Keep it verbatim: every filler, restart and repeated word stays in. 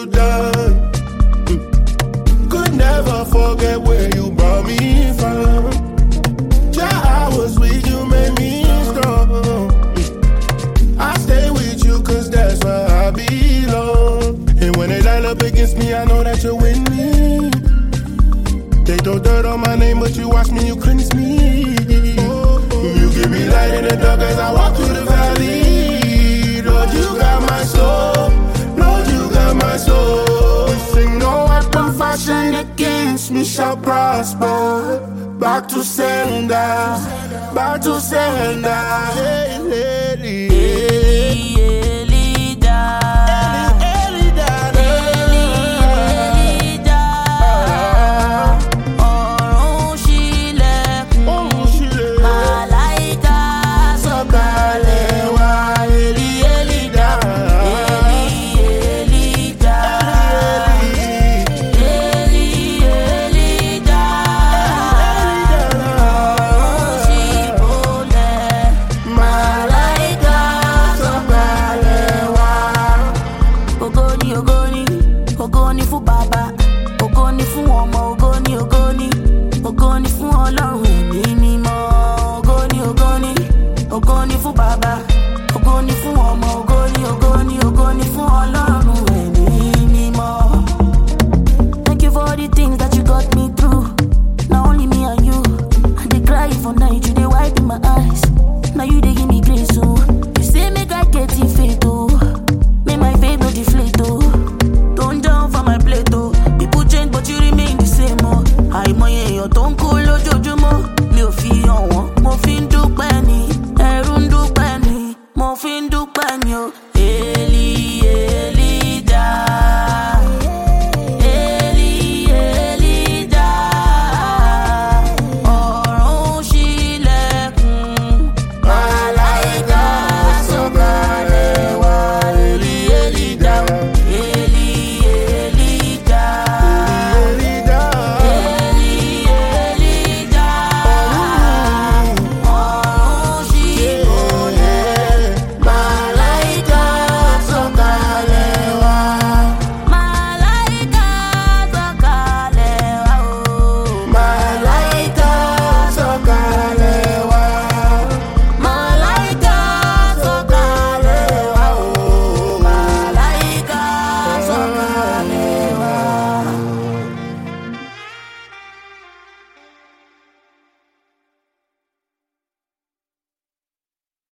you done. Mm. Could never forget where you brought me from. Yeah, I was weak, you made me strong. Mm. I stay with you cause that's where I belong. And when they line up against me, I know that you're with me. They throw dirt on my name, but you watch me, you cleanse me. You give me light in the dark as I walk through the valley. Lord, you got my soul. Lord, you got my soul. Sing no weapon fashioned against me shall prosper. Back to sender, back to sender. Hey, hey.